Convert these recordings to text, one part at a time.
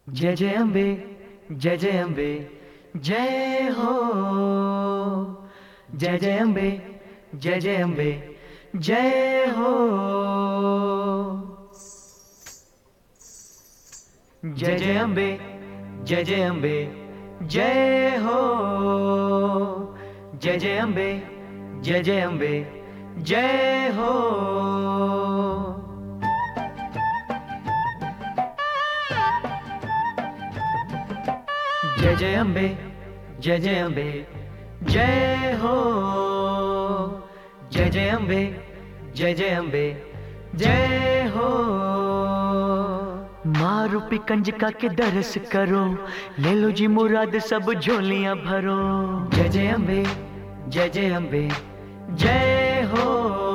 जय जय अम्बे, जय जय अम्बे, जय हो। जय जय अम्बे, जय जय अम्बे, जय हो। जय जय अम्बे, जय जय अम्बे, जय हो। जय जय अम्बे, जय जय अम्बे, जय हो। जय जय अम्बे, जय जय अम्बे, जय हो। जय जय अम्बे, जय जय अम्बे, जय हो। माँ रूपी कंजका के दर्श करो, ले लो जी मुराद सब झोलियां भरो। जय जय अम्बे, जय जय अम्बे, जय हो।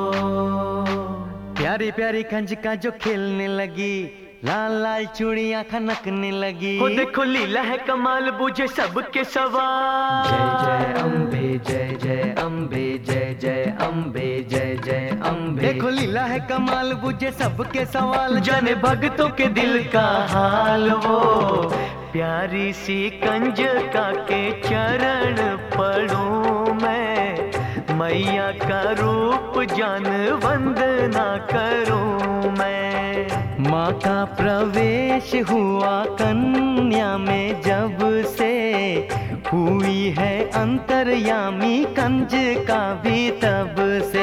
प्यारी प्यारी कंजका जो खेलने लगी, लाल लाल चूड़ियां खनकने लगी। हो देखो लीला है कमाल, बूझे सबके सवाल। जय जय अम्बे, जय जय अम्बे, जय जय अम्बे, जय जय अम्बे। देखो लीला है कमाल, बुझे सबके सवाल। जाने भक्तों के दिल का हाल वो, प्यारी सी कंजका के चरण पढ़ूं मैं। मैया का रूप जान वंदना करूं मैं। माँ का प्रवेश हुआ कन्या में जब से, हुई है अंतर्यामी कंजका भी तब से।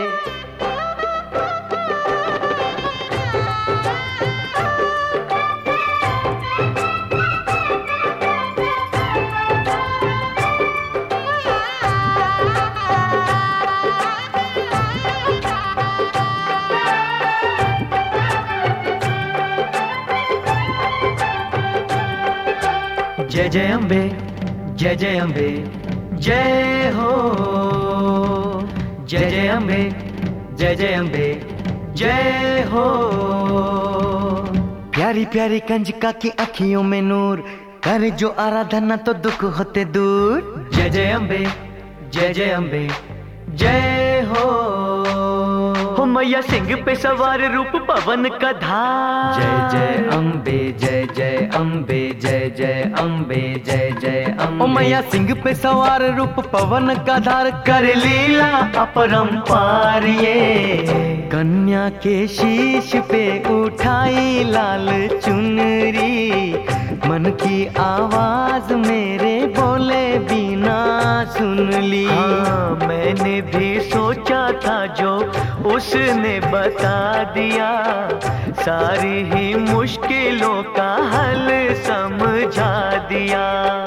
जय जय अम्बे, जय जय अम्बे, जय हो। जय जय अम्बे, जय जय अम्बे, जय हो। प्यारी प्यारी कंजका की अखियों में नूर, करे जो आराधना तो दुख होते दूर। जय जय अम्बे, जय जय अम्बे, जय हो। हो मैया सिंह पे सवार रूप पवन का धार। जय जय अम्बे, जय जय अम्बे, जय जय अम्बे, जय जय अम्बे। ओ मैया सिंह पे सवार रूप पवन का धार, कर लीला अपरंपार ये। कन्या के शीश पे उठाई लाल चुनरी, मन की आवाज मेरे बोले बिना सुन ली। हाँ, मैंने भी सोचा था जो उसने बता दिया, सारी ही मुश्किलों का हल समझा दिया।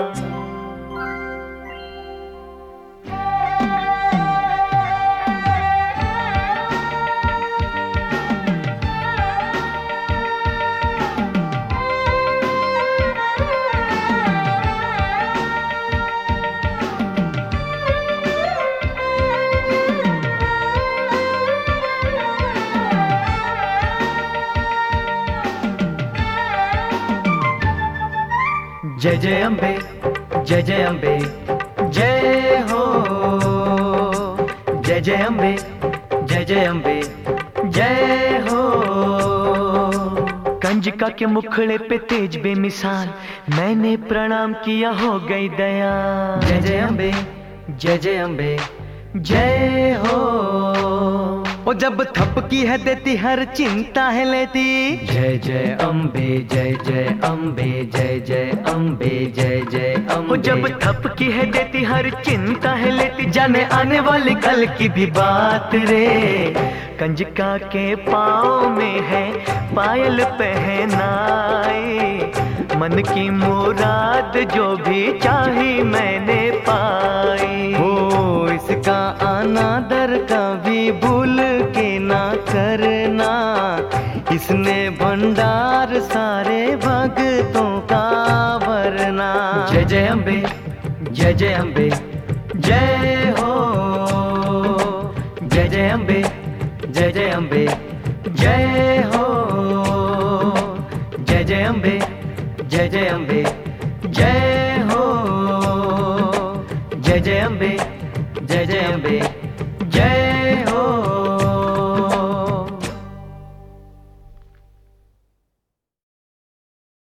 जय जय अम्बे, जय जय अम्बे, जय हो। जय जय अम्बे, जय जय अम्बे, जय हो। कंजका के मुखड़े पे तेज बेमिसाल, मैंने प्रणाम किया हो गई दया। जय जय अम्बे, जय जय अम्बे, जय हो। ओ जब थपकी है देती हर चिंता है लेती। जय जय अम्बे, जय जय अम्बे, जय जय अम्बे, जय जय अम्बे। जब थपकी है देती हर चिंता है लेती, जाने आने वाली कल की भी बात रे। कंजका के पाँव में है पायल पहनाई, मन की मुराद जो भी चाही मैंने पाई। हो इसका अनादर कभी भूल के ना करना, इसने भंडार सारे भक्तों का भरना। जय जय अम्बे, जय जय अम्बे, जय हो। जय जय अम्बे, जय जय अम्बे, जय हो। जय जय अम्बे, जय जय अम्बे, जय